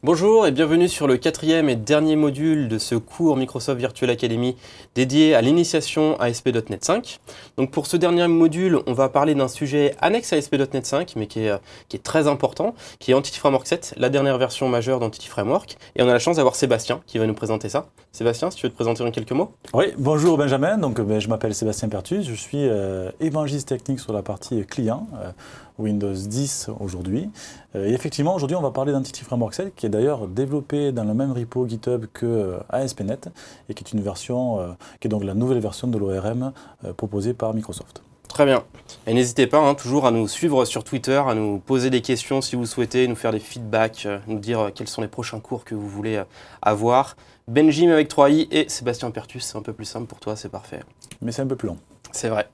Bonjour et bienvenue sur le quatrième et dernier module de ce cours Microsoft Virtual Academy dédié à l'initiation à ASP.NET 5. Donc pour ce dernier module, on va parler d'un sujet annexe à ASP.NET 5, mais qui est très important, qui est Entity Framework 7, la dernière version majeure d'Entity Framework. Et on a la chance d'avoir Sébastien qui va nous présenter ça. Sébastien, si tu veux te présenter en quelques mots. Oui, bonjour Benjamin, je m'appelle Sébastien Pertus, je suis évangéliste technique sur la partie client, Windows 10 aujourd'hui. Et effectivement, aujourd'hui on va parler d'Entity Framework 7, qui est d'ailleurs développé dans le même repo GitHub que ASP.NET, et qui est une version, qui est donc la nouvelle version de l'ORM proposée par Microsoft. Très bien. Et n'hésitez pas toujours à nous suivre sur Twitter, à nous poser des questions si vous souhaitez, nous faire des feedbacks, nous dire quels sont les prochains cours que vous voulez avoir. Benjim avec 3i et Sébastien Pertus, c'est un peu plus simple pour toi, c'est parfait. Mais c'est un peu plus long. C'est vrai.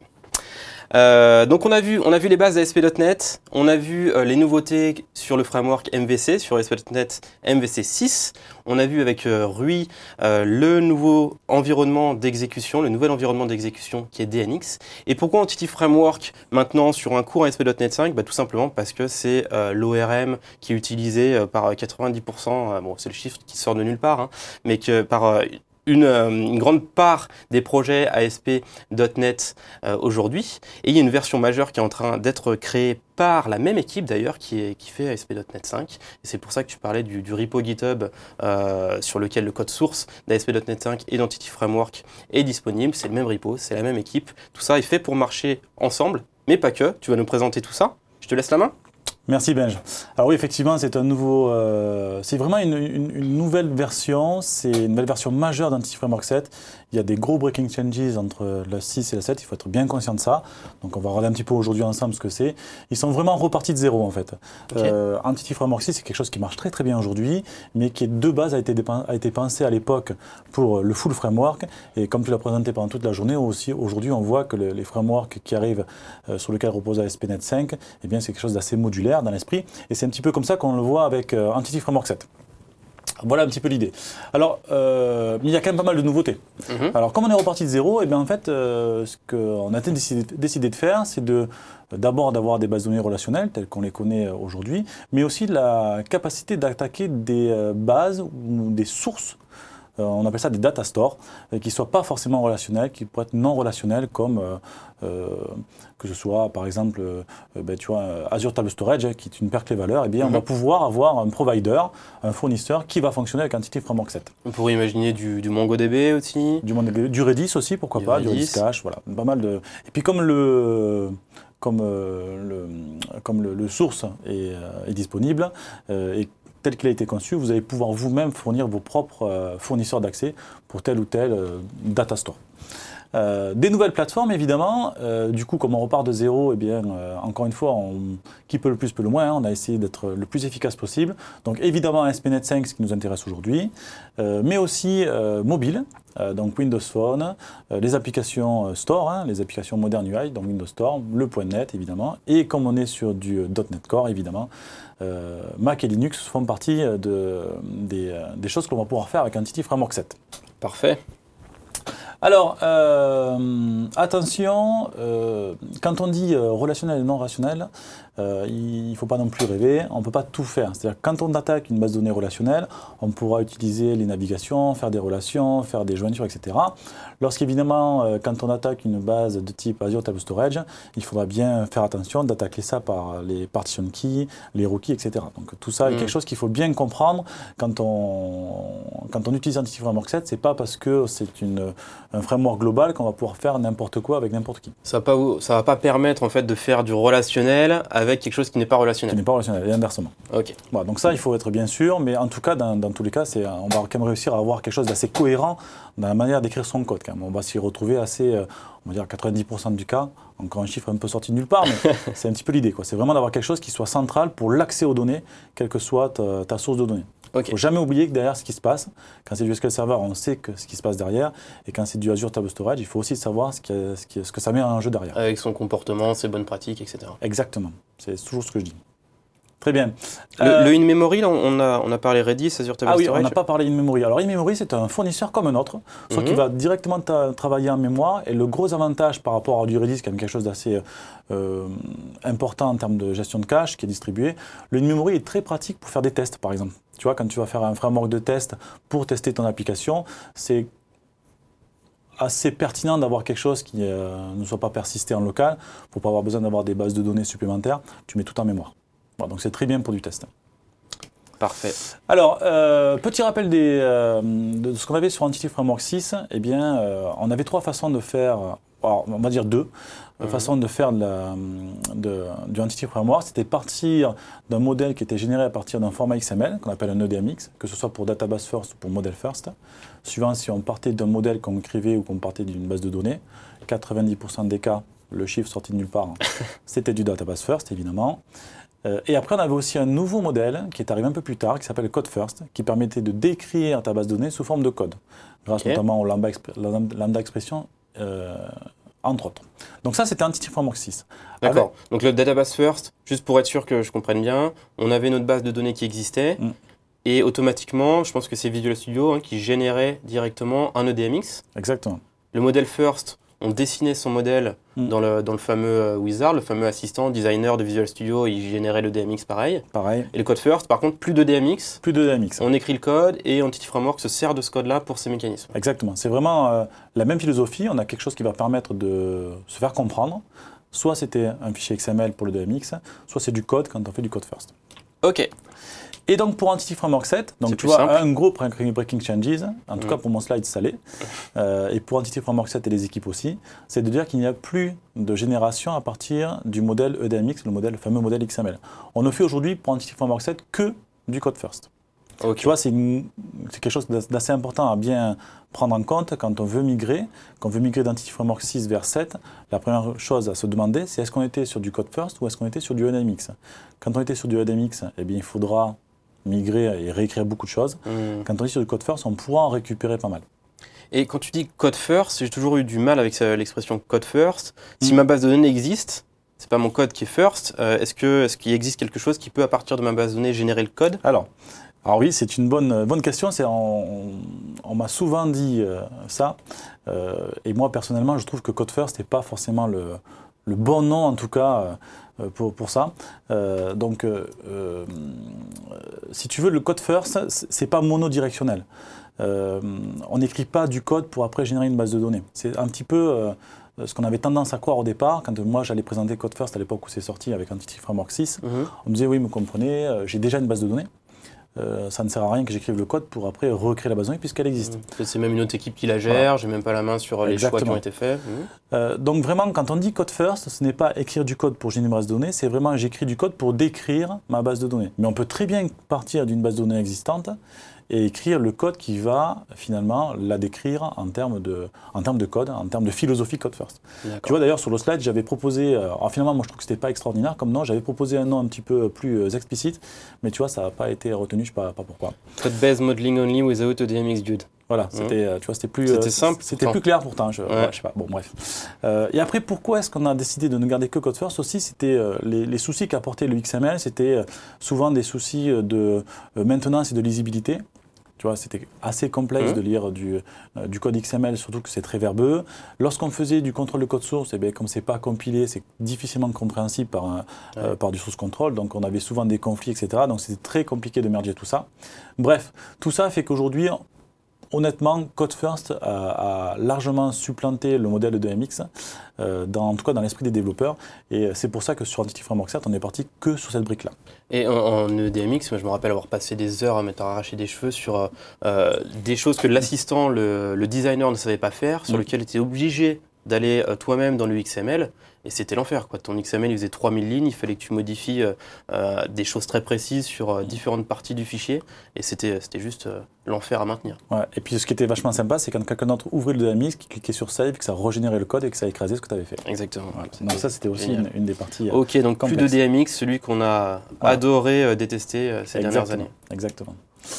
Donc on a vu les bases d'ASP.NET, on a vu les nouveautés sur le framework MVC, sur ASP.NET MVC 6, on a vu avec Rui le nouveau environnement d'exécution, le nouvel environnement d'exécution qui est DNX. Et pourquoi Entity Framework maintenant sur un cours ASP.NET 5 ? Tout simplement parce que c'est l'ORM qui est utilisé par 90%, bon c'est le chiffre qui sort de nulle part, mais que par une grande part des projets ASP.NET aujourd'hui. Et il y a une version majeure qui est en train d'être créée par la même équipe d'ailleurs qui fait ASP.NET 5. Et c'est pour ça que tu parlais du repo GitHub sur lequel le code source d'ASP.NET 5 et d'Entity Framework est disponible. C'est le même repo, c'est la même équipe. Tout ça est fait pour marcher ensemble, mais pas que. Tu vas nous présenter tout ça. Je te laisse la main. Merci Benj. Alors oui, effectivement, c'est un nouveau, c'est vraiment une nouvelle version, c'est une nouvelle version majeure d'Entity Framework 7. Il y a des gros breaking changes entre le 6 et le 7, il faut être bien conscient de ça. Donc on va regarder un petit peu aujourd'hui ensemble ce que c'est. Ils sont vraiment repartis de zéro en fait. Okay. Entity Framework 6, c'est quelque chose qui marche très très bien aujourd'hui, mais qui de base a été pensé à l'époque pour le full framework. Et comme tu l'as présenté pendant toute la journée, aussi aujourd'hui on voit que les frameworks qui arrivent sur lesquels repose ASP.NET 5, eh bien c'est quelque chose d'assez modulaire dans l'esprit, et c'est un petit peu comme ça qu'on le voit avec Entity Framework 7. Voilà un petit peu l'idée. Alors, il y a quand même pas mal de nouveautés. Alors, comme on est reparti de zéro, et bien en fait, ce qu'on a décidé de faire, c'est d'abord d'avoir des bases de données relationnelles telles qu'on les connaît aujourd'hui, mais aussi la capacité d'attaquer des bases ou des sources. On appelle ça des data stores, qui ne soient pas forcément relationnels, qui pourraient être non relationnels, comme que ce soit par exemple Azure Table Storage, qui est une paire clé-valeur, et bien on va pouvoir avoir un provider, un fournisseur qui va fonctionner avec Entity Framework 7. On pourrait imaginer du MongoDB aussi. Du Redis aussi, pourquoi pas, du Redis Cache, voilà, pas mal de. Et puis comme le source est disponible, et tel qu'il a été conçu, vous allez pouvoir vous-même fournir vos propres fournisseurs d'accès pour tel ou tel data store. Des nouvelles plateformes, évidemment. Du coup, comme on repart de zéro, eh bien, encore une fois, qui peut le plus peut le moins. On a essayé d'être le plus efficace possible. Donc, évidemment, ASP.NET 5, ce qui nous intéresse aujourd'hui, mais aussi mobile. Donc Windows Phone, les applications Store, les applications Modern UI, donc Windows Store, le .NET évidemment, et comme on est sur du .NET Core évidemment, Mac et Linux font partie des choses qu'on va pouvoir faire avec Entity Framework 7. Parfait. Alors, attention, quand on dit relationnel et non relationnel, il ne faut pas non plus rêver, on ne peut pas tout faire. C'est-à-dire quand on attaque une base de données relationnelle, on pourra utiliser les navigations, faire des relations, faire des jointures, etc. Lorsqu'évidemment, quand on attaque une base de type Azure Table Storage, il faudra bien faire attention d'attaquer ça par les partition keys, les rookies, etc. Donc tout ça est quelque chose qu'il faut bien comprendre quand on utilise Entity Framework 7, c'est pas parce que c'est un framework global qu'on va pouvoir faire n'importe quoi avec n'importe qui. Ça va pas permettre en fait de faire du relationnel avec quelque chose qui n'est pas relationnel. Qui n'est pas relationnel, et inversement. Ok. Voilà, donc ça, il faut être bien sûr, mais en tout cas, dans tous les cas, on va quand même réussir à avoir quelque chose d'assez cohérent dans la manière d'écrire son code. Quand même. On va s'y retrouver assez, on va dire 90% du cas, encore un chiffre un peu sorti de nulle part, mais c'est un petit peu l'idée. C'est vraiment d'avoir quelque chose qui soit central pour l'accès aux données, quelle que soit ta source de données. Il ne faut jamais oublier que derrière ce qui se passe, quand c'est du SQL Server, on sait ce qui se passe derrière, et quand c'est du Azure Table Storage, il faut aussi savoir ce que ça met en jeu derrière. Avec son comportement, ses bonnes pratiques, etc. Exactement, c'est toujours ce que je dis. Très bien. Le in-memory, là, on a parlé Redis, Azure Table Ah oui, Storage. on n'a pas parlé in-memory. Alors in-memory, c'est un fournisseur comme un autre, sauf qu'il va directement travailler en mémoire. Et le gros avantage par rapport à du Redis, qui est quand même quelque chose d'assez important en termes de gestion de cache, qui est distribué, le in-memory est très pratique pour faire des tests, par exemple. Tu vois, quand tu vas faire un framework de test pour tester ton application, c'est assez pertinent d'avoir quelque chose qui ne soit pas persisté en local, pour ne pas avoir besoin d'avoir des bases de données supplémentaires. Tu mets tout en mémoire. Voilà, donc c'est très bien pour du test. Parfait. Alors, petit rappel de ce qu'on avait sur Entity Framework 6. Eh bien, on avait 3 façons de faire, alors, on va dire 2 façons de faire du Entity Framework. C'était partir d'un modèle qui était généré à partir d'un format XML, qu'on appelle un EDMX, que ce soit pour Database First ou pour Model First. Suivant si on partait d'un modèle qu'on écrivait ou qu'on partait d'une base de données. 90% des cas, le chiffre sorti de nulle part, c'était du Database First, évidemment. Et après, on avait aussi un nouveau modèle qui est arrivé un peu plus tard, qui s'appelle Code First, qui permettait de décrire ta base de données sous forme de code, grâce notamment au lambda expression, entre autres. Donc ça, c'était Entity Framework 6. D'accord. Donc le Database First, juste pour être sûr que je comprenne bien, on avait notre base de données qui existait, et automatiquement, je pense que c'est Visual Studio qui générait directement un EDMX. Exactement. Le modèle First, on dessinait son modèle dans le fameux wizard, le fameux assistant designer de Visual Studio, il générait le DMX pareil. Et le code first, par contre, plus de DMX. Plus de DMX. On écrit le code et Entity Framework se sert de ce code-là pour ces mécanismes. Exactement. C'est vraiment la même philosophie. On a quelque chose qui va permettre de se faire comprendre. Soit c'était un fichier XML pour le DMX, soit c'est du code quand on fait du code first. OK. Et donc pour Entity Framework 7, donc tu vois simple. Un gros breaking changes, en tout cas pour mon slide ça l'est, et pour Entity Framework 7 et les équipes aussi, c'est de dire qu'il n'y a plus de génération à partir du modèle EDMX, le fameux modèle XML. On ne fait aujourd'hui pour Entity Framework 7 que du code first. Okay. Tu vois, c'est quelque chose d'assez important à bien prendre en compte quand on veut migrer. Quand on veut migrer d'Entity Framework 6 vers 7, la première chose à se demander, c'est est-ce qu'on était sur du code first ou est-ce qu'on était sur du EDMX. Quand on était sur du EDMX, eh bien, il faudra migrer et réécrire beaucoup de choses. Quand on est sur du code first, on pourra en récupérer pas mal. Et quand tu dis code first, j'ai toujours eu du mal avec l'expression code first. Si ma base de données existe, c'est pas mon code qui est first. Est-ce qu'il existe quelque chose qui peut, à partir de ma base de données, générer le code ? Alors oui, c'est une bonne question. On m'a souvent dit ça. Et moi, personnellement, je trouve que code first n'est pas forcément le bon nom, en tout cas, pour ça. Si tu veux, le code first, c'est pas monodirectionnel. On n'écrit pas du code pour après générer une base de données. C'est un petit peu ce qu'on avait tendance à croire au départ. Quand moi, j'allais présenter Code First à l'époque où c'est sorti avec Entity Framework 6, on me disait, oui, vous comprenez, j'ai déjà une base de données. Ça ne sert à rien que j'écrive le code pour après recréer la base de données puisqu'elle existe. C'est même une autre équipe qui la gère, j'ai même pas la main sur les choix qui ont été faits. Donc vraiment, quand on dit code first, ce n'est pas écrire du code pour générer une base de données, c'est vraiment j'écris du code pour décrire ma base de données. Mais on peut très bien partir d'une base de données existante et écrire le code qui va finalement la décrire en termes de code, en termes de philosophie code first. Tu vois d'ailleurs sur le slide, j'avais proposé, alors finalement moi je trouve que c'était pas extraordinaire comme nom, j'avais proposé un nom un petit peu plus explicite, mais tu vois ça n'a pas été retenu, je sais pas pourquoi. Code based modeling only without a DMX dude. Voilà, c'était plus, c'était simple, c'était plus clair pourtant. Je sais pas. Bon, bref. Et après, pourquoi est-ce qu'on a décidé de ne garder que code first aussi, c'était les soucis qu'apportait le XML, c'était souvent des soucis de maintenance et de lisibilité. Tu vois, c'était assez complexe de lire du code XML, surtout que c'est très verbeux. Lorsqu'on faisait du contrôle de code source, comme c'est pas compilé, c'est difficilement compréhensible par du source control. Donc on avait souvent des conflits, etc. Donc c'était très compliqué de merger tout ça. Bref, tout ça fait qu'aujourd'hui, honnêtement, Code First a largement supplanté le modèle de MX, en tout cas dans l'esprit des développeurs. Et c'est pour ça que sur Entity Framework 7, on n'est parti que sur cette brique-là. Et en EDMX, moi, je me rappelle avoir passé des heures à m'être arraché des cheveux sur des choses que l'assistant, le designer ne savait pas faire, sur lesquelles tu étais obligé d'aller toi-même dans le XML. Et c'était l'enfer, quoi. Ton XML, il faisait 3000 lignes, il fallait que tu modifies des choses très précises sur différentes parties du fichier. Et c'était juste l'enfer à maintenir. Ouais. Et puis ce qui était vachement sympa, c'est quand quelqu'un d'autre ouvrait le DMX, qui cliquait sur Save, que ça régénérait le code et que ça écrasait ce que tu avais fait. Exactement. Voilà. Donc ça, c'était aussi une des parties Ok, donc complexes. Plus de DMX, celui qu'on a adoré, détesté ces dernières années. Exactement.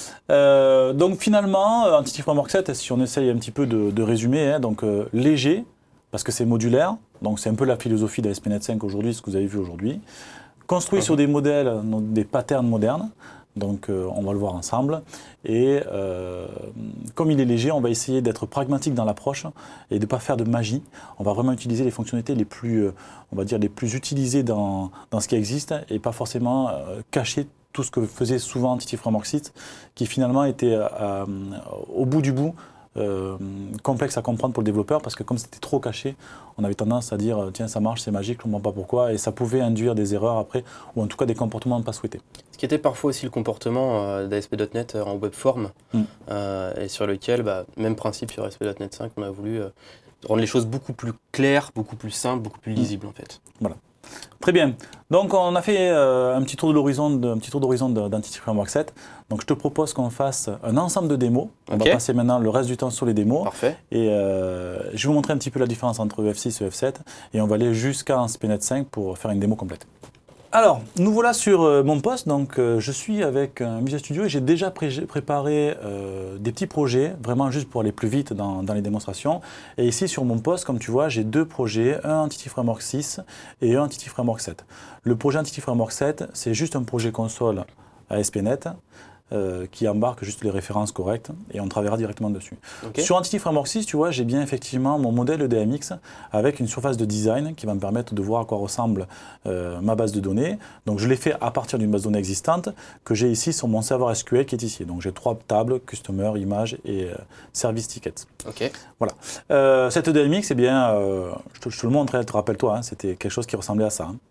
Donc finalement, Entity Framework 7, si on essaye un petit peu de résumer, donc léger, parce que c'est modulaire, donc c'est un peu la philosophie d'ASP.NET 5 aujourd'hui, ce que vous avez vu aujourd'hui. construit sur des modèles, des patterns modernes. Donc on va le voir ensemble. Et comme il est léger, on va essayer d'être pragmatique dans l'approche et de ne pas faire de magie. On va vraiment utiliser les fonctionnalités les plus, on va dire, les plus utilisées dans ce qui existe et pas forcément cacher tout ce que faisait souvent Entity Framework 6, qui finalement était au bout du bout complexe à comprendre pour le développeur, parce que comme c'était trop caché, on avait tendance à dire tiens ça marche, c'est magique, je ne comprends pas pourquoi, et ça pouvait induire des erreurs après, ou en tout cas des comportements pas souhaités. Ce qui était parfois aussi le comportement d'ASP.NET en web form, et sur lequel, même principe sur ASP.NET 5, on a voulu rendre les choses beaucoup plus claires, beaucoup plus simples, beaucoup plus lisibles en fait. Voilà. Très bien. Donc on a fait un petit tour d'horizon d'Entity Framework 7. Donc je te propose qu'on fasse un ensemble de démos. On va passer maintenant le reste du temps sur les démos. Parfait. Et je vais vous montrer un petit peu la différence entre EF6 et EF7. Et on va aller jusqu'à ASP.NET 5 pour faire une démo complète. Alors, nous voilà sur mon poste. Donc, je suis avec Visual Studio et j'ai déjà préparé des petits projets, vraiment juste pour aller plus vite dans les démonstrations. Et ici, sur mon poste, comme tu vois, j'ai deux projets, un Entity Framework 6 et un Entity Framework 7. Le projet Entity Framework 7, c'est juste un projet console ASP.NET qui embarque juste les références correctes et on travaillera directement dessus. Okay. Sur Entity Framework 6, tu vois, j'ai bien effectivement mon modèle EDMX avec une surface de design qui va me permettre de voir à quoi ressemble ma base de données. Donc je l'ai fait à partir d'une base de données existante que j'ai ici sur mon serveur SQL qui est ici. Donc j'ai 3 tables, Customer, Image et Service Tickets. Okay. Voilà. Cette EDMX, eh bien, je te le montre, rappelle-toi, hein, c'était quelque chose qui ressemblait à ça. Hein.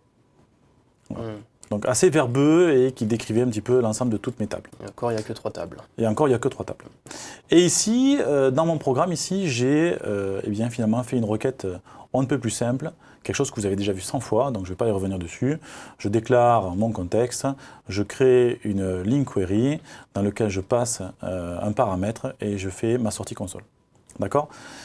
Voilà. Donc assez verbeux et qui décrivait un petit peu l'ensemble de toutes mes tables. Et encore, il n'y a que 3 tables. Et encore, il n'y a que 3 tables. Et ici, dans mon programme, j'ai eh bien, finalement fait une requête on ne peut plus simple, quelque chose que vous avez déjà vu 100 fois, donc je ne vais pas y revenir dessus. Je déclare mon contexte, je crée une link query dans laquelle je passe un paramètre et je fais ma sortie console. D'accord ?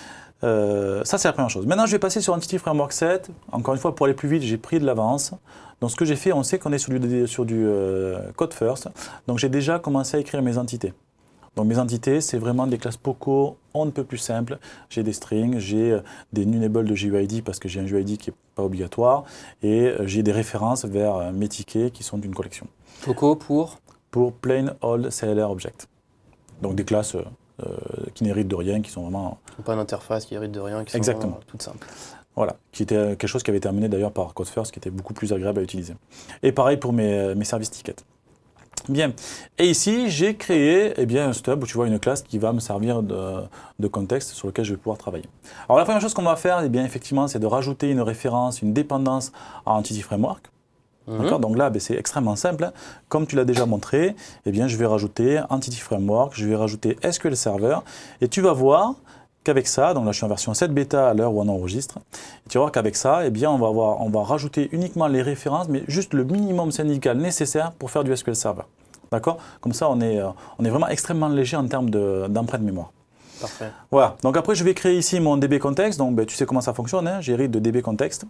Ça, c'est la première chose. Maintenant, je vais passer sur Entity Framework 7. Encore une fois, pour aller plus vite, j'ai pris de l'avance. Donc, ce que j'ai fait, on sait qu'on est sur du code first. Donc, j'ai déjà commencé à écrire mes entités. Donc, mes entités, c'est vraiment des classes Poco, on ne peut plus simple. J'ai des strings, j'ai des nullables de GUID parce que j'ai un GUID qui n'est pas obligatoire. Et j'ai des références vers mes tickets qui sont d'une collection. Poco pour Plain Old CLR Object. Donc, des classes qui n'héritent de rien, qui sont vraiment... Pas d'interface qui hérite de rien, qui sont exactement toutes simples. Voilà, qui était quelque chose qui avait été amené d'ailleurs par CodeFirst, qui était beaucoup plus agréable à utiliser. Et pareil pour mes services tickets. Bien, et ici j'ai créé un stub où tu vois une classe qui va me servir de contexte sur lequel je vais pouvoir travailler. Alors la première chose qu'on va faire, effectivement, c'est de rajouter une référence, une dépendance à Entity Framework. D'accord, donc là, c'est extrêmement simple. Comme tu l'as déjà montré, je vais rajouter Entity Framework, je vais rajouter SQL Server, et tu vas voir qu'avec ça, donc là je suis en version 7 bêta à l'heure où on enregistre, et tu vas voir qu'avec ça, on va rajouter uniquement les références, mais juste le minimum syndical nécessaire pour faire du SQL Server. D'accord ? Comme ça, on est vraiment extrêmement léger en termes d'empreinte mémoire. Parfait. Voilà, donc après je vais créer ici mon DB Context, donc tu sais comment ça fonctionne, hein, j'hérite de DB Context.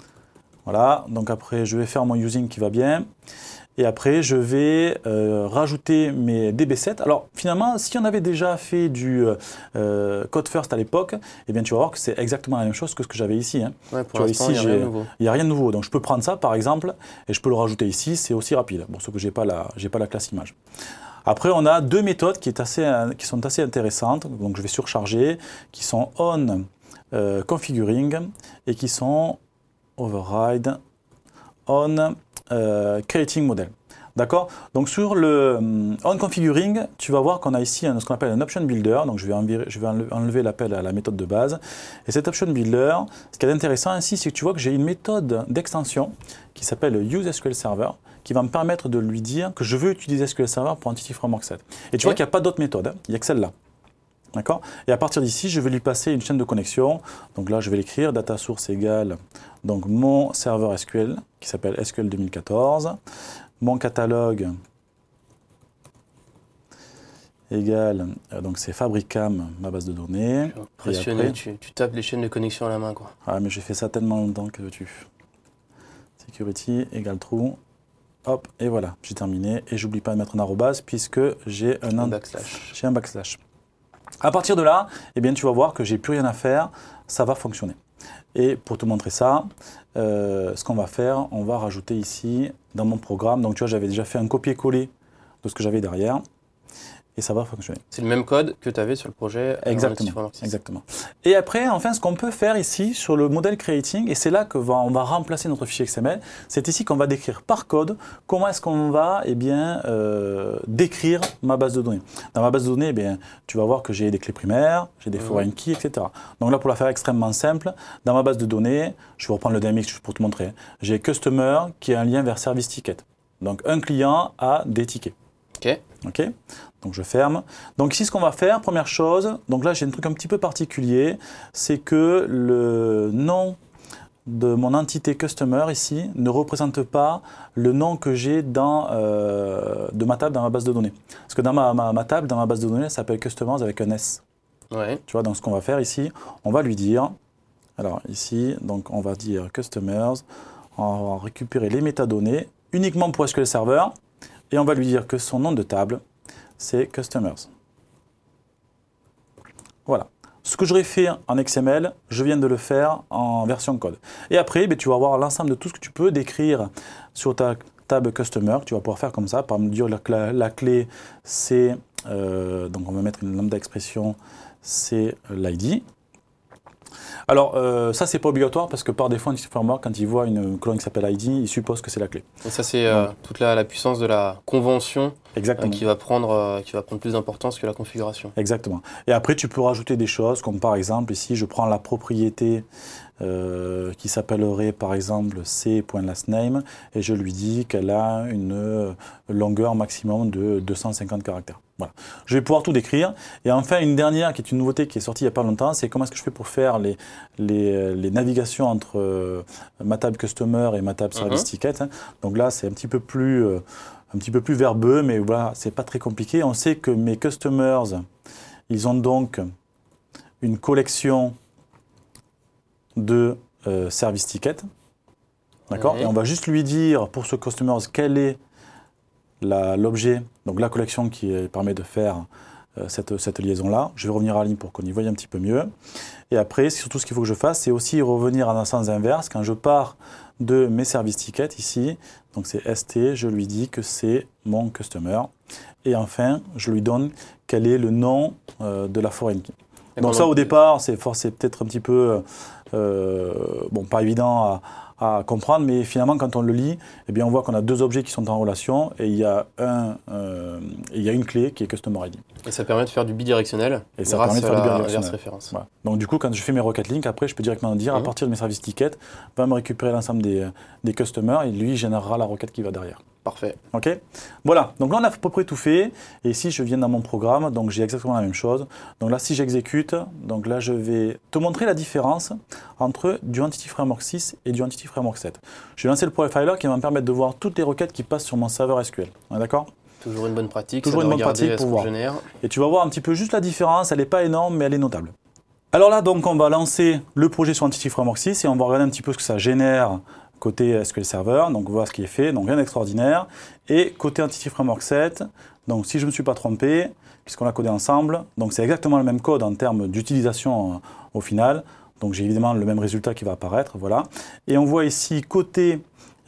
Voilà, donc après je vais faire mon using qui va bien. Et après je vais rajouter mes DB7. Alors finalement, si on avait déjà fait du code first à l'époque, tu vas voir que c'est exactement la même chose que ce que j'avais ici. Hein. Ouais, pour l'instant, il n'y a rien de nouveau. Il n'y a rien de nouveau. Donc je peux prendre ça par exemple et je peux le rajouter ici, c'est aussi rapide. Bon, sauf que je n'ai pas la classe image. Après, on a deux méthodes qui sont assez intéressantes. Donc je vais surcharger, qui sont on configuring et qui sont override on creating model. D'accord ? Donc sur le on configuring, tu vas voir qu'on a ici ce qu'on appelle un option builder. Donc je vais enlever l'appel à la méthode de base. Et cet option builder, ce qui est intéressant ici, c'est que tu vois que j'ai une méthode d'extension qui s'appelle useSQLServer, qui va me permettre de lui dire que je veux utiliser SQL Server pour Entity Framework 7. Et tu vois qu'il n'y a pas d'autre méthode, hein, il n'y a que celle-là. D'accord ? Et à partir d'ici, je vais lui passer une chaîne de connexion. Donc là, je vais l'écrire, data source égale donc mon serveur SQL qui s'appelle SQL 2014. Mon catalogue égale, donc c'est Fabricam, ma base de données. Impressionné, après, tu tapes les chaînes de connexion à la main, quoi. Ah, mais j'ai fait ça tellement longtemps que tu... Security égale true. Hop, et voilà, j'ai terminé. Et j'oublie pas de mettre un arrobase puisque j'ai un backslash. À partir de là, tu vas voir que j'ai plus rien à faire. ça va fonctionner. Et pour te montrer ça, ce qu'on va faire, on va rajouter ici dans mon programme. Donc tu vois, j'avais déjà fait un copier-coller de ce que j'avais derrière. Et ça va fonctionner. C'est le même code que tu avais sur le projet Exactement. Exactement. Et après, enfin, ce qu'on peut faire ici sur le modèle creating, et c'est là qu'on va remplacer notre fichier XML, c'est ici qu'on va décrire par code comment est-ce qu'on va décrire ma base de données. Dans ma base de données, tu vas voir que j'ai des clés primaires, j'ai des foreign keys, etc. Donc là, pour la faire extrêmement simple, dans ma base de données, je vais reprendre le dynamics pour te montrer. J'ai customer qui est un lien vers service ticket. Donc un client a des tickets. OK. Donc je ferme. Donc ici, ce qu'on va faire, première chose, donc là j'ai un truc un petit peu particulier, c'est que le nom de mon entité customer ici ne représente pas le nom que j'ai de ma table dans ma base de données. Parce que dans ma table, dans ma base de données, ça s'appelle customers avec un S. Ouais. Tu vois, donc ce qu'on va faire ici, on va lui dire, alors ici, donc on va dire customers, on va récupérer les métadonnées uniquement pour SQL Server, et on va lui dire que son nom de table, c'est Customers. Voilà. Ce que j'aurais fait en XML, je viens de le faire en version code. Et après, tu vas avoir l'ensemble de tout ce que tu peux décrire sur ta table Customer, que tu vas pouvoir faire comme ça. Par exemple, dire la clé, c'est, donc on va mettre une lambda expression, c'est l'ID. Alors, ça, c'est pas obligatoire parce que par défaut, Entity Framework, quand il voit une colonne qui s'appelle ID, il suppose que c'est la clé. Et ça, c'est toute la puissance de la convention qui va prendre plus d'importance que la configuration. Exactement. Et après, tu peux rajouter des choses comme par exemple, ici, je prends la propriété qui s'appellerait par exemple c.lastname et je lui dis qu'elle a une longueur maximum de 250 caractères. Voilà. Je vais pouvoir tout décrire. Et enfin, une dernière qui est une nouveauté qui est sortie il n'y a pas longtemps, c'est comment est-ce que je fais pour faire les navigations entre ma table Customer et ma table Service Ticket. Donc là, c'est un petit peu plus verbeux, mais voilà, c'est pas très compliqué. On sait que mes Customers, ils ont donc une collection de Service Ticket. D'accord ? Et on va juste lui dire, pour ce Customers, quel est l'objet, donc la collection qui permet de faire cette liaison-là. Je vais revenir à la ligne pour qu'on y voie un petit peu mieux. Et après, surtout ce qu'il faut que je fasse, c'est aussi revenir en un sens inverse. Quand je pars de mes services tickets ici, donc c'est ST, je lui dis que c'est mon customer. Et enfin, je lui donne quel est le nom de la foreign key. Donc ça, au départ, c'est peut-être un petit peu pas évident à comprendre, mais finalement, quand on le lit, on voit qu'on a deux objets qui sont en relation et il y a une clé qui est Customer ID. Et ça permet de faire du bidirectionnel grâce à la inverse référence. Voilà. Donc du coup, quand je fais mes requêtes link, après, je peux directement dire, à partir de mes services tickets, va me récupérer l'ensemble des customers et lui, il générera la requête qui va derrière. Parfait. OK ? Voilà. Donc là, on a à peu près tout fait. Et ici, je viens dans mon programme, donc j'ai exactement la même chose. Donc là, si j'exécute, donc là, je vais te montrer la différence entre du Entity Framework 6 et du Entity Framework 7. Je vais lancer le profiler qui va me permettre de voir toutes les requêtes qui passent sur mon serveur SQL. D'accord ? Toujours une bonne pratique. Toujours une bonne pratique pour voir. Et tu vas voir un petit peu juste la différence. Elle n'est pas énorme, mais elle est notable. Alors là, donc, on va lancer le projet sur Entity Framework 6 et on va regarder un petit peu ce que ça génère côté SQL Server, donc voir ce qui est fait, donc rien d'extraordinaire. Et côté Entity Framework 7, donc si je ne me suis pas trompé, puisqu'on l'a codé ensemble, donc c'est exactement le même code en termes d'utilisation au final. Donc j'ai évidemment le même résultat qui va apparaître, voilà. Et on voit ici côté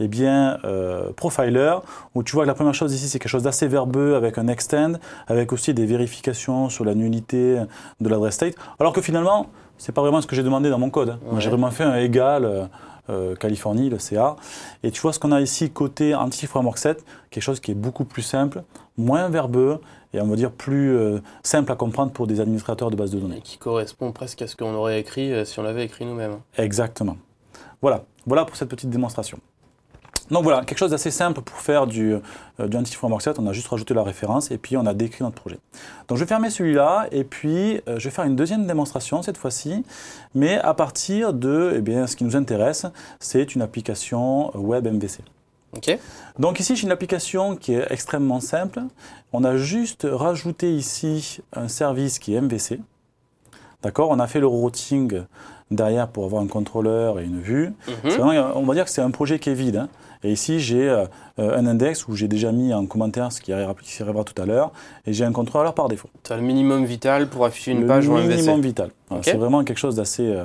profiler, où tu vois que la première chose ici, c'est quelque chose d'assez verbeux avec un extend, avec aussi des vérifications sur la nullité de l'adresse state, alors que finalement, c'est pas vraiment ce que j'ai demandé dans mon code. Moi, j'ai vraiment fait un égal Californie, le CA. Et tu vois ce qu'on a ici côté Entity Framework 7, quelque chose qui est beaucoup plus simple, moins verbeux, et on va dire plus simple à comprendre pour des administrateurs de base de données. Et qui correspond presque à ce qu'on aurait écrit si on l'avait écrit nous-mêmes. Exactement. Voilà pour cette petite démonstration. Donc voilà, quelque chose d'assez simple pour faire du Entity Framework 7, on a juste rajouté la référence et puis on a décrit notre projet. Donc je vais fermer celui-là et puis je vais faire une deuxième démonstration cette fois-ci, mais à partir de, ce qui nous intéresse, c'est une application web MVC. Okay. Donc ici j'ai une application qui est extrêmement simple, on a juste rajouté ici un service qui est MVC. D'accord, on a fait le routing derrière pour avoir un contrôleur et une vue. C'est vraiment, on va dire que c'est un projet qui est vide. Hein. Et ici, j'ai un index où j'ai déjà mis en commentaire ce qui arrivera tout à l'heure. Et j'ai un contrôleur par défaut. Tu as le minimum vital pour afficher une page en MVC. Le minimum vital. Voilà, okay. C'est vraiment quelque chose d'assez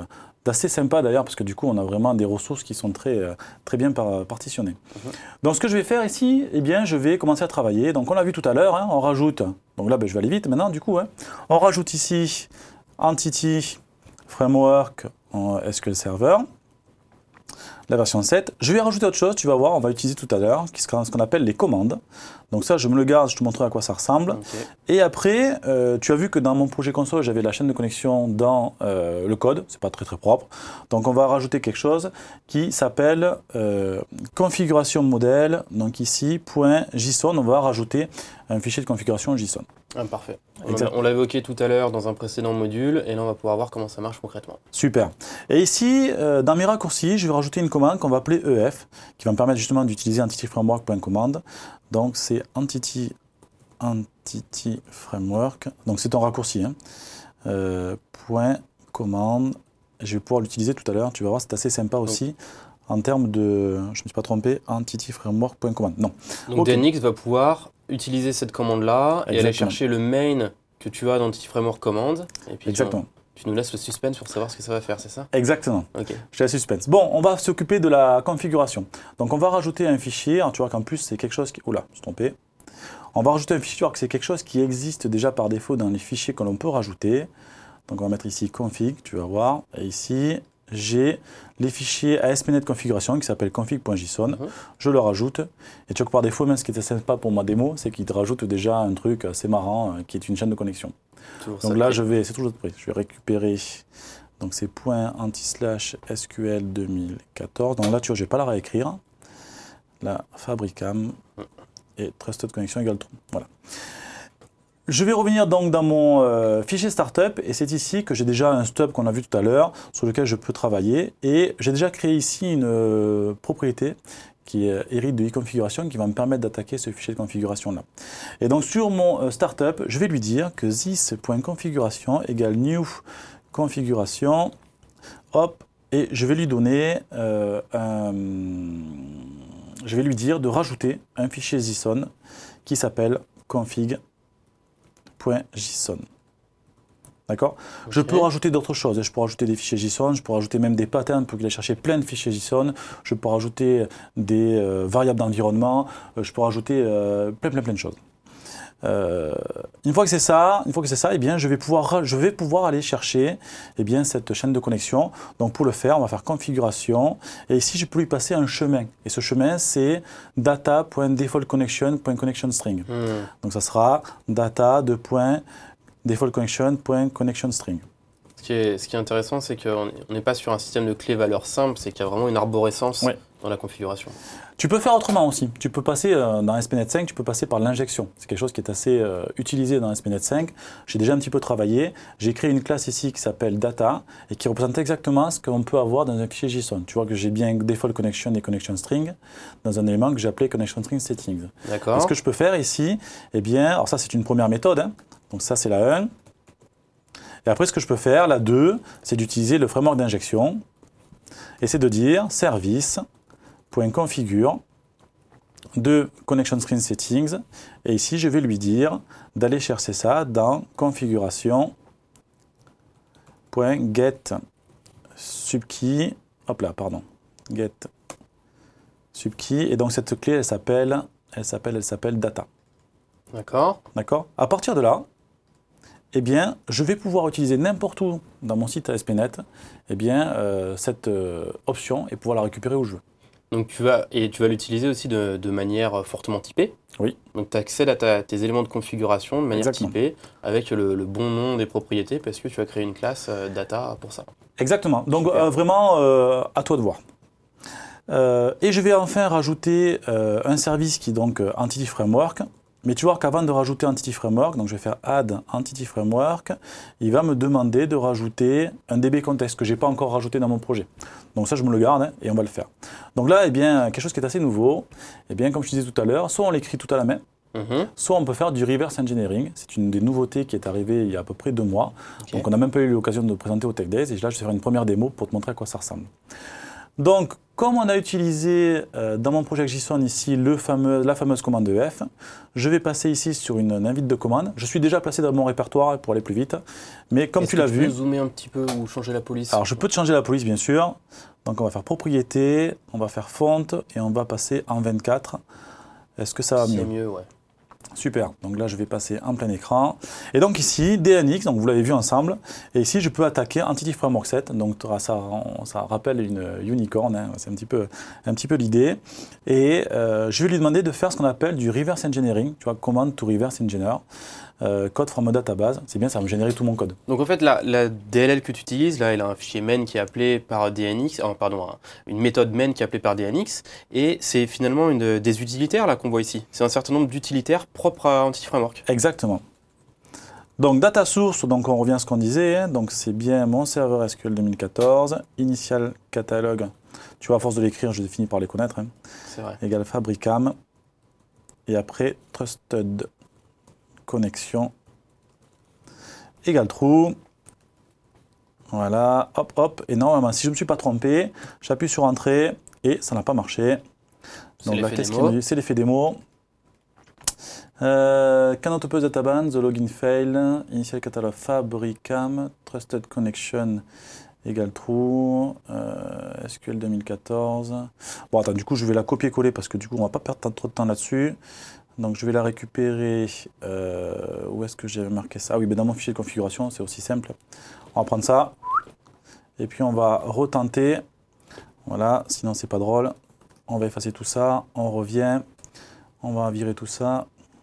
d'assez sympa d'ailleurs, parce que du coup, on a vraiment des ressources qui sont très bien partitionnées. Donc, ce que je vais faire ici, eh bien, je vais commencer à travailler. Donc, on l'a vu tout à l'heure, hein, on rajoute, donc là, je vais aller vite maintenant, du coup, hein, on rajoute ici Entity Framework en SQL Server. La version 7. Je vais rajouter autre chose, tu vas voir, on va utiliser tout à l'heure, ce qu'on appelle les commandes. Donc ça, je me le garde, je te montrerai à quoi ça ressemble. Okay. Et après, tu as vu que dans mon projet console, j'avais la chaîne de connexion dans le code, c'est pas très propre. Donc on va rajouter quelque chose qui s'appelle configuration modèle. Donc ici, .json, on va rajouter un fichier de configuration JSON. Ah, parfait. On l'a évoqué tout à l'heure dans un précédent module, et là on va pouvoir voir comment ça marche concrètement. Super. Et ici, dans mes raccourcis, je vais rajouter une commande qu'on va appeler EF, qui va me permettre justement d'utiliser entityframework.command. Donc c'est entity framework. Donc c'est un raccourci. .command. Je vais pouvoir l'utiliser tout à l'heure. Tu vas voir, c'est assez sympa aussi. En termes de, je ne me suis pas trompé, entityframework.command. Non. Donc okay. DNX va pouvoir utiliser cette commande-là et aller chercher le main que tu as dans entityframework command. Et puis exactement. Tu nous laisses le suspense pour savoir ce que ça va faire, c'est ça? Exactement. Okay. Je laisse le suspense. Bon, on va s'occuper de la configuration. Donc on va rajouter un fichier. Alors, tu vois qu'en plus, c'est quelque chose qui... Oula, je me suis trompé. On va rajouter un fichier, tu vois que c'est quelque chose qui existe déjà par défaut dans les fichiers que l'on peut rajouter. Donc on va mettre ici config, tu vas voir. Et ici, j'ai les fichiers ASP.NET configuration qui s'appellent config.json. Je le rajoute. Et tu vois que par défaut, même ce qui était sympa pour ma démo, c'est qu'il te rajoute déjà un truc assez marrant qui est une chaîne de connexion. Donc là, c'est toujours prêt. Je vais récupérer. Donc c'est .anti/SQL 2014. Donc là, tu vois, je ne vais pas la réécrire. La Fabricam et Trusted Connection égale true. Voilà. Je vais revenir donc dans mon fichier startup et c'est ici que j'ai déjà un stub qu'on a vu tout à l'heure sur lequel je peux travailler et j'ai déjà créé ici une propriété qui hérite de e-configuration qui va me permettre d'attaquer ce fichier de configuration là. Et donc sur mon startup, je vais lui dire que this.configuration égale new configuration, hop, et je vais lui donner je vais lui dire de rajouter un fichier JSON qui s'appelle config.json. D'accord ? Okay. Je peux rajouter d'autres choses. Je peux rajouter des fichiers JSON, je peux rajouter même des patterns pour qu'il aille chercher plein de fichiers JSON. Je peux rajouter des variables d'environnement. Je peux rajouter plein de choses. Une fois que c'est ça, eh bien, je vais pouvoir aller chercher eh bien, cette chaîne de connexion. Donc pour le faire, on va faire configuration. Et ici, je peux lui passer un chemin. Et ce chemin, c'est data.defaultconnection.connectionString. Donc ça sera data.defaultconnection.connectionString. Ce qui est intéressant, c'est qu'on n'est pas sur un système de clés-valeurs simple, c'est qu'il y a vraiment une arborescence dans la configuration. Tu peux faire autrement aussi. Tu peux passer dans ASP.NET 5, tu peux passer par l'injection. C'est quelque chose qui est assez utilisé dans ASP.NET 5. J'ai déjà un petit peu travaillé. J'ai créé une classe ici qui s'appelle data et qui représente exactement ce qu'on peut avoir dans un fichier JSON. Tu vois que j'ai bien default connection et connection string dans un élément que j'ai appelé connection string settings. D'accord. Ce que je peux faire ici, eh bien, alors ça c'est une première méthode. Hein. Donc ça c'est la 1. Et après ce que je peux faire, la 2, c'est d'utiliser le framework d'injection. Et c'est de dire service.configure de connection string settings et ici je vais lui dire d'aller chercher ça dans configuration.get subkey, hop là, pardon, get subkey et donc cette clé elle s'appelle data. D'accord. À partir de là, eh bien, je vais pouvoir utiliser n'importe où dans mon site ASP.NET eh bien, cette option et pouvoir la récupérer où je veux. Donc tu vas l'utiliser aussi de manière fortement typée. Oui. Donc tu accèdes à tes éléments de configuration de manière typée avec le bon nom des propriétés parce que tu as créé une classe data pour ça. Exactement. Donc vraiment à toi de voir. Et je vais enfin rajouter un service qui est donc Entity Framework. Mais tu vois qu'avant de rajouter Entity Framework, donc je vais faire Add Entity Framework, il va me demander de rajouter un DB Context que je n'ai pas encore rajouté dans mon projet. Donc ça, je me le garde et on va le faire. Donc là, eh bien, quelque chose qui est assez nouveau, eh bien, comme je disais tout à l'heure, soit on l'écrit tout à la main, soit on peut faire du reverse engineering. C'est une des nouveautés qui est arrivée il y a à peu près 2 mois. Okay. Donc on n'a même pas eu l'occasion de le présenter au Tech Days. Et là, je vais faire une première démo pour te montrer à quoi ça ressemble. Donc, comme on a utilisé dans mon projet JSON ici la fameuse commande EF, je vais passer ici sur une invite de commande. Je suis déjà placé dans mon répertoire pour aller plus vite. Mais comme tu l'as vu... Est-ce que tu peux zoomer un petit peu ou changer la police? Alors, je peux te changer la police, bien sûr. Donc, on va faire propriété, on va faire font et on va passer en 24. Est-ce que ça va mieux? C'est mieux, ouais. Super, donc là je vais passer en plein écran. Et donc ici, DNX, donc vous l'avez vu ensemble. Et ici, je peux attaquer Entity Framework 7. Donc ça rappelle une unicorn, hein, c'est un petit peu l'idée. Et je vais lui demander de faire ce qu'on appelle du reverse engineering, tu vois, command to reverse engineer. Code from a database, c'est bien, ça va me générer tout mon code. Donc en fait, la DLL que tu utilises, là, elle a un fichier main qui est appelé par DNX, une méthode main qui est appelée par DNX, et c'est finalement des utilitaires là qu'on voit ici. C'est un certain nombre d'utilitaires propres à Entity Framework. Exactement. Donc data source, donc on revient à ce qu'on disait, hein, donc c'est bien mon serveur SQL 2014, initial catalogue, tu vois, à force de l'écrire, je finis par les connaître, hein, c'est vrai. Égale Fabricam, et après trusted connexion égale true. Voilà, hop, hop. Et normalement, si je ne me suis pas trompé, j'appuie sur entrée et ça n'a pas marché. Donc là, qu'est-ce qu'il me dit? C'est l'effet démo. Cannot open database, the login fail, initial catalog Fabricam, trusted connection égale true, SQL 2014. Bon, attends, du coup, je vais la copier-coller parce que du coup, on ne va pas perdre trop de temps là-dessus. Donc je vais la récupérer, où est-ce que j'avais marqué ça? Ah oui, mais dans mon fichier de configuration, c'est aussi simple. On va prendre ça, et puis on va retenter. Voilà, sinon c'est pas drôle. On va effacer tout ça, on revient, on va virer tout ça.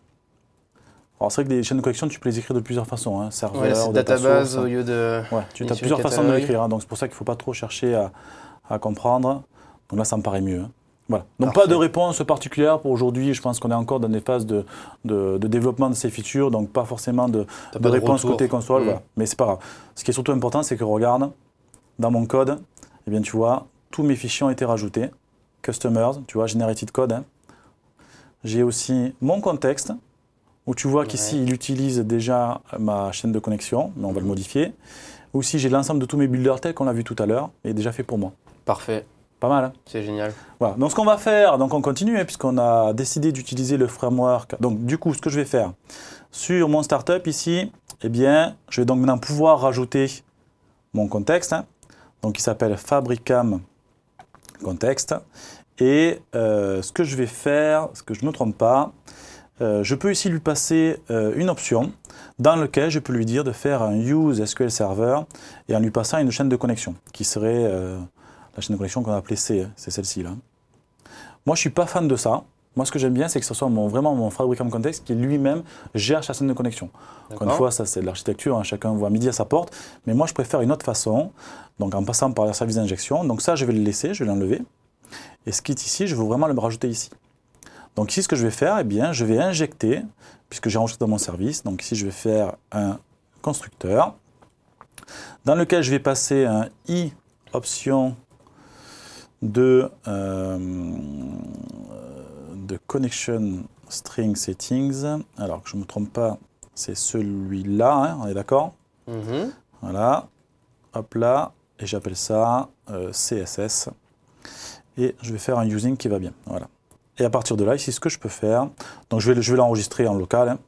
Alors c'est vrai que les chaînes de connexion, tu peux les écrire de plusieurs façons. Hein. Serveur, ouais, c'est database au lieu de... Ouais, tu as plusieurs façons de l'écrire, hein, donc c'est pour ça qu'il ne faut pas trop chercher à comprendre. Donc là, ça me paraît mieux. Hein. Voilà. Donc Parfait. pas de réponse particulière pour aujourd'hui. Je pense qu'on est encore dans des phases de développement de ces features, donc pas forcément de réponse côté console. Voilà. Mais c'est pas grave. Ce qui est surtout important, c'est que regarde, dans mon code, eh bien, tu vois, tous mes fichiers ont été rajoutés. Customers, tu vois, generated code. Hein. J'ai aussi mon contexte, où tu vois qu'ici, il utilise déjà ma chaîne de connexion, mais on va le modifier. Aussi, j'ai l'ensemble de tous mes builders tels qu'on l'a vu tout à l'heure, et déjà fait pour moi. Parfait. Pas mal. Hein. C'est génial. Voilà. Donc ce qu'on va faire, donc on continue, hein, puisqu'on a décidé d'utiliser le framework. Donc du coup, ce que je vais faire, sur mon startup ici, eh bien, je vais donc maintenant pouvoir rajouter mon contexte, hein, donc il s'appelle Fabricam Context. Et ce que je vais faire, ce que je ne me trompe pas, je peux ici lui passer une option dans laquelle je peux lui dire de faire un use SQL Server et en lui passant une chaîne de connexion qui serait la chaîne de connexion qu'on a appelée C, c'est celle-ci là. Moi je ne suis pas fan de ça. Moi ce que j'aime bien c'est que ce soit vraiment mon Fabricam Context qui lui-même gère sa chaîne de connexion. Encore une fois, ça c'est de l'architecture, hein, chacun voit midi à sa porte, mais moi je préfère une autre façon, donc en passant par le service d'injection. Donc ça je vais le laisser, je vais l'enlever. Et ce qui est ici, je veux vraiment le rajouter ici. Donc ici, ce que je vais faire, eh bien, je vais injecter, puisque j'ai enregistré dans mon service, donc ici, je vais faire un constructeur, dans lequel je vais passer un i option de connection string settings. Alors que je ne me trompe pas, c'est celui-là, hein, on est d'accord? Voilà, hop là, et j'appelle ça CSS. Et je vais faire un using qui va bien. Voilà. Et à partir de là, ici, ce que je peux faire, donc je vais l'enregistrer en local. Hein.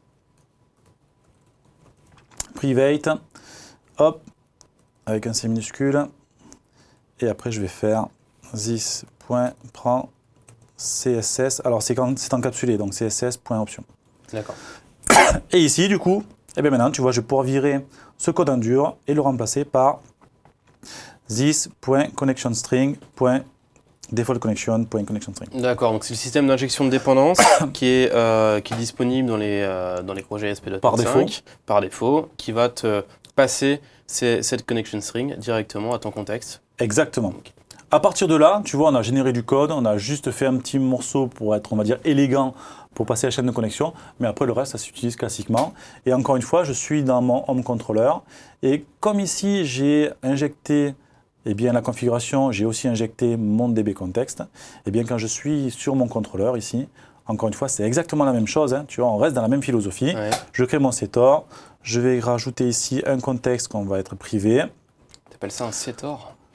Private, hop, avec un C minuscule. Et après, je vais faire this.prend CSS. Alors, c'est encapsulé, donc CSS.option. D'accord. Et ici, du coup, eh bien maintenant, tu vois, je vais pouvoir virer ce code en dur et le remplacer par this.connectionString.defaultConnection.connectionString. D'accord, donc c'est le système d'injection de dépendance qui est disponible dans les projets SP.NET par défaut, qui va te passer cette connection string directement à ton contexte. Exactement. Okay. À partir de là, tu vois, on a généré du code, on a juste fait un petit morceau pour être, on va dire, élégant pour passer la chaîne de connexion, mais après le reste, ça s'utilise classiquement. Et encore une fois, je suis dans mon home controller, et comme ici, j'ai injecté la configuration, j'ai aussi injecté mon DB context, et bien quand je suis sur mon contrôleur ici, encore une fois, c'est exactement la même chose, hein, tu vois, on reste dans la même philosophie. Ouais. Je crée mon setor, je vais rajouter ici un contexte qu'on va être privé. Tu appelles ça un setor?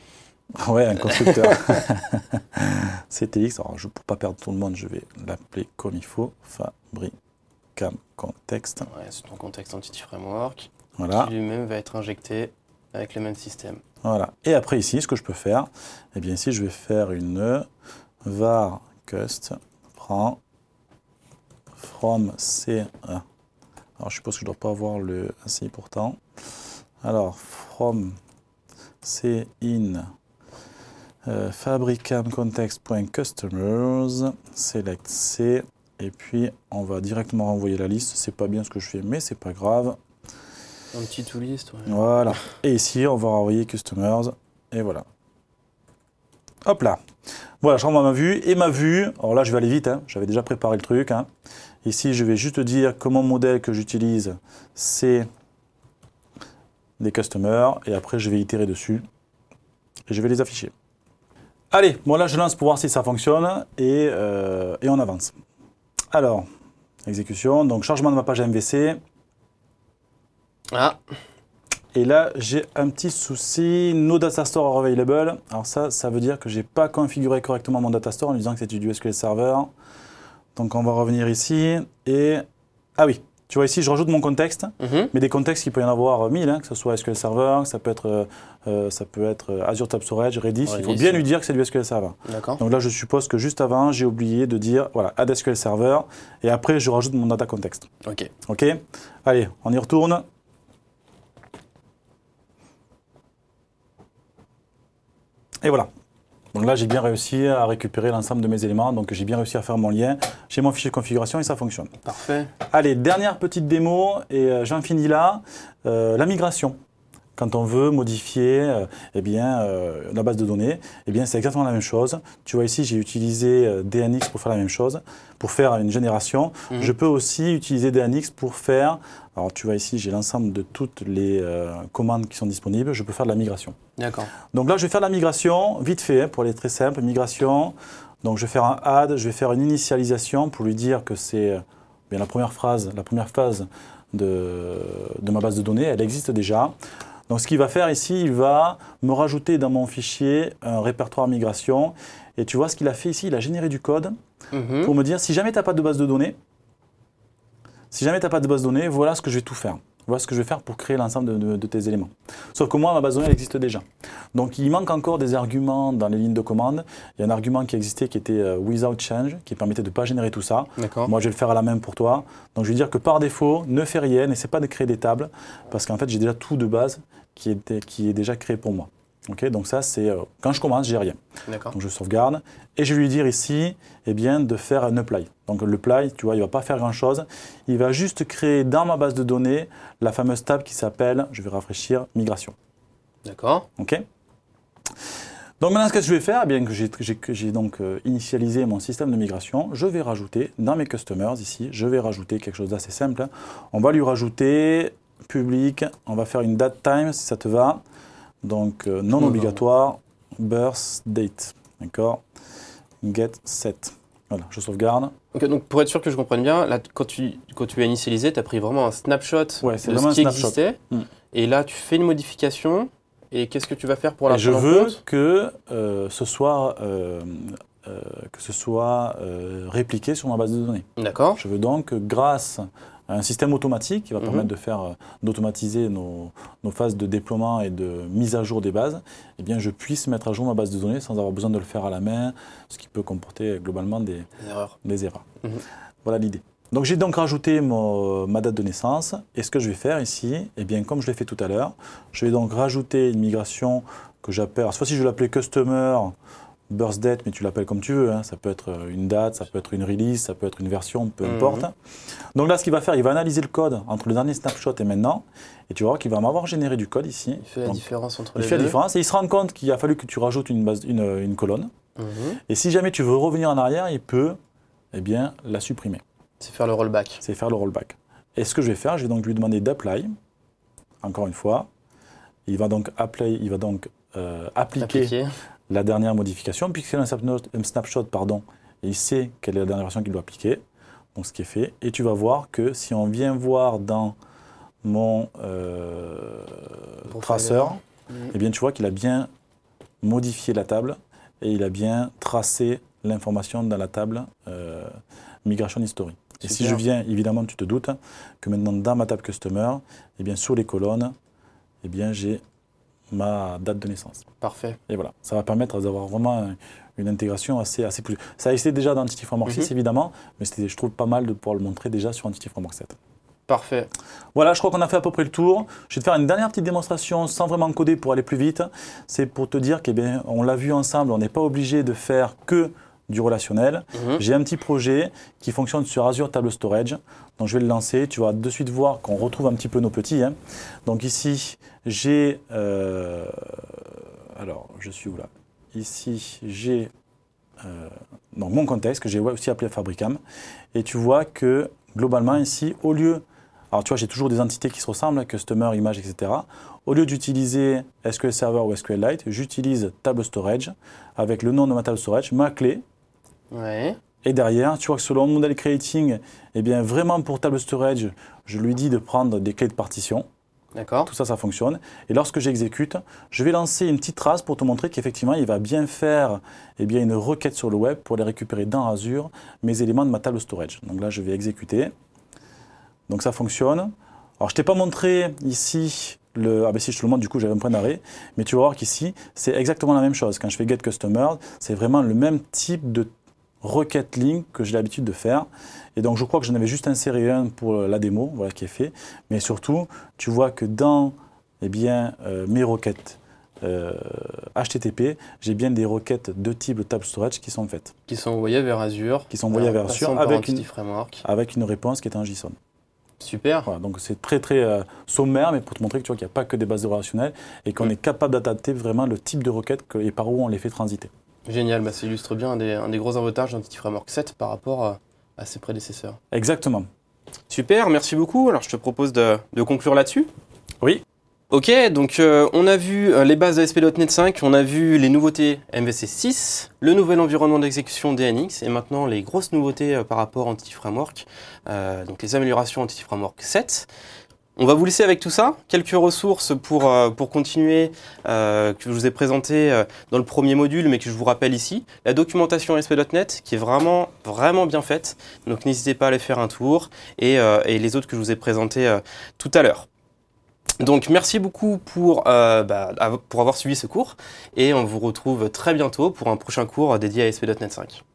Ouais, un constructeur. CTX, alors pour ne pas perdre tout le monde, je vais l'appeler comme il faut. Fabricam Context. Ouais, c'est ton contexte Entity Framework. Voilà. Qui lui-même va être injecté avec le même système. Voilà. Et après ici, ce que je peux faire, eh bien ici, je vais faire une var cust prend from C1. Alors je suppose que je ne dois pas avoir le ACI pourtant. Alors from C in fabricam context.customers select C et puis on va directement renvoyer la liste. C'est pas bien ce que je fais, mais c'est pas grave. Un petit to-list. Ouais. Voilà. Et ici, on va renvoyer customers et voilà. Hop là. Voilà, je renvoie ma vue. Et ma vue, alors là, je vais aller vite. Hein. J'avais déjà préparé le truc. Hein. Ici, je vais juste dire que mon modèle que j'utilise, c'est des customers. Et après, je vais itérer dessus. Et je vais les afficher. Allez, bon là, je lance pour voir si ça fonctionne. Et on avance. Alors, exécution. Donc, chargement de ma page MVC. Ah. Et là, j'ai un petit souci. No data store are available. Alors ça veut dire que je n'ai pas configuré correctement mon data store en lui disant que c'était du SQL Server. Donc on va revenir ici. Et ah oui, tu vois ici, je rajoute mon contexte. Mais des contextes, il peut y en avoir 1000, hein, que ce soit SQL Server, ça peut être Azure Tab Storage, Redis. Il faut bien lui dire que c'est du SQL Server. Donc là, je suppose que juste avant, j'ai oublié de dire voilà, add SQL Server. Et après, je rajoute mon data context. OK. Allez, on y retourne. Et voilà. Donc là, j'ai bien réussi à récupérer l'ensemble de mes éléments. Donc j'ai bien réussi à faire mon lien. J'ai mon fichier de configuration et ça fonctionne. Parfait. Allez, dernière petite démo et j'en finis là. La migration. Quand on veut modifier la base de données, c'est exactement la même chose. Tu vois ici, j'ai utilisé DNX pour faire la même chose, pour faire une génération. Je peux aussi utiliser DNX pour faire, alors tu vois ici, j'ai l'ensemble de toutes les commandes qui sont disponibles. Je peux faire de la migration. D'accord. Donc là, je vais faire de la migration, vite fait, hein, pour aller très simple, migration. Donc je vais faire un add, je vais faire une initialisation pour lui dire que c'est la première phase de ma base de données, elle existe déjà. Donc ce qu'il va faire ici, il va me rajouter dans mon fichier un répertoire migration. Et tu vois ce qu'il a fait ici, il a généré du code pour me dire si jamais tu n'as pas de base de données, voilà ce que je vais tout faire. Voilà ce que je vais faire pour créer l'ensemble de tes éléments. Sauf que moi, ma base de données, elle existe déjà. Donc il manque encore des arguments dans les lignes de commande. Il y a un argument qui existait qui était without change, qui permettait de ne pas générer tout ça. Moi, je vais le faire à la main pour toi. Donc je vais dire que par défaut, ne fais rien, n'essaie pas de créer des tables, parce qu'en fait, j'ai déjà tout de base qui est déjà créé pour moi. Okay, donc ça, c'est quand je commence, j'ai rien. Donc je sauvegarde et je vais lui dire ici de faire un apply. Donc l'apply, tu vois, il ne va pas faire grand-chose. Il va juste créer dans ma base de données la fameuse table qui s'appelle, je vais rafraîchir, migration. D'accord. OK. Donc maintenant, ce que je vais faire, que j'ai donc initialisé mon système de migration, je vais rajouter dans mes customers ici, je vais rajouter quelque chose d'assez simple. On va lui rajouter public, on va faire une date time si ça te va. Donc non obligatoire, birth date, d'accord, get set. Voilà, je sauvegarde. Okay, donc pour être sûr que je comprenne bien, là, quand tu as initialisé, tu as pris vraiment un snapshot de ce qui existait. Et là, tu fais une modification. Et qu'est-ce que tu vas faire pour la prendre en compte ? Je veux que ce soit répliqué sur ma base de données. D'accord. Je veux donc que grâce un système automatique qui va permettre d'automatiser nos phases de déploiement et de mise à jour des bases, je puisse mettre à jour ma base de données sans avoir besoin de le faire à la main, ce qui peut comporter globalement des erreurs. Voilà l'idée. Donc j'ai donc rajouté ma date de naissance et ce que je vais faire ici, comme je l'ai fait tout à l'heure, je vais donc rajouter une migration que j'appelle, cette fois-ci je vais l'appeler customer birth date, mais tu l'appelles comme tu veux, hein. Ça peut être une date, ça peut être une release, ça peut être une version, peu importe. Donc là, ce qu'il va faire, il va analyser le code entre le dernier snapshot et maintenant, et tu vas voir qu'il va m'avoir généré du code ici. Il fait la différence entre les deux. Il fait la différence, et il se rend compte qu'il a fallu que tu rajoutes une colonne. Et si jamais tu veux revenir en arrière, il peut la supprimer. C'est faire le rollback. Et ce que je vais faire, je vais donc lui demander d'apply, encore une fois. Il va donc appliquer la dernière modification, puisqu'il a un snapshot, et il sait quelle est la dernière version qu'il doit appliquer. Donc ce qui est fait. Et tu vas voir que si on vient voir dans mon traceur, tu vois qu'il a bien modifié la table et il a bien tracé l'information dans la table Migration History. Et si je viens, évidemment, tu te doutes que maintenant, dans ma table Customer, eh bien, sur les colonnes, eh bien, j'ai ma date de naissance. Parfait. Et voilà, ça va permettre d'avoir vraiment une intégration assez poussée. Ça existait déjà dans Entity Framework 6, évidemment, mais je trouve pas mal de pouvoir le montrer déjà sur Entity Framework 7. Parfait. Voilà, je crois qu'on a fait à peu près le tour. Je vais te faire une dernière petite démonstration sans vraiment coder pour aller plus vite. C'est pour te dire qu'on l'a vu ensemble, on n'est pas obligé de faire que du relationnel. J'ai un petit projet qui fonctionne sur Azure Table Storage. Donc je vais le lancer. Tu vas de suite voir qu'on retrouve un petit peu nos petits. Donc ici, j'ai... alors, je suis où là? Ici, j'ai donc mon contexte que j'ai aussi appelé Fabricam. Et tu vois que globalement ici, au lieu... Alors tu vois, j'ai toujours des entités qui se ressemblent, Customer, Image, etc. Au lieu d'utiliser SQL Server ou SQLite, j'utilise Table Storage avec le nom de ma Table Storage, ma clé. Ouais. Et derrière, tu vois que selon Model Creating, eh bien vraiment pour Table Storage, je lui dis de prendre des clés de partition. D'accord. Tout ça, ça fonctionne. Et lorsque j'exécute, je vais lancer une petite trace pour te montrer qu'effectivement, il va bien faire une requête sur le web pour les récupérer dans Azure, mes éléments de ma Table Storage. Donc là, je vais exécuter. Donc ça fonctionne. Alors je ne t'ai pas montré ici, si je te le montre, du coup j'avais un point d'arrêt, mais tu vas voir qu'ici c'est exactement la même chose. Quand je fais get customer, c'est vraiment le même type de requête link que j'ai l'habitude de faire. Et donc je crois que j'en avais juste inséré un pour la démo, voilà qui est fait. Mais surtout, tu vois que dans mes requêtes HTTP, j'ai bien des requêtes de type Table Storage qui sont faites. Qui sont envoyées vers Azure. Qui sont envoyées vers Azure avec une réponse qui est en JSON. Super. Voilà, donc c'est très sommaire, mais pour te montrer que tu vois qu'il n'y a pas que des bases de relationnel et qu'on est capable d'adapter vraiment le type de requête et par où on les fait transiter. Génial, ça illustre bien un des gros avantages d'Entity Framework 7 par rapport à ses prédécesseurs. Exactement. Super, merci beaucoup. Alors je te propose de conclure là-dessus. Oui. Ok, donc on a vu les bases de ASP.NET 5, on a vu les nouveautés MVC 6, le nouvel environnement d'exécution DNX et maintenant les grosses nouveautés par rapport à Entity Framework, donc les améliorations Entity Framework 7. On va vous laisser avec tout ça, quelques ressources pour continuer, que je vous ai présenté dans le premier module, mais que je vous rappelle ici. La documentation ASP.NET qui est vraiment bien faite, donc n'hésitez pas à aller faire un tour, et les autres que je vous ai présentés tout à l'heure. Donc merci beaucoup pour avoir suivi ce cours, et on vous retrouve très bientôt pour un prochain cours dédié à ASP.NET 5.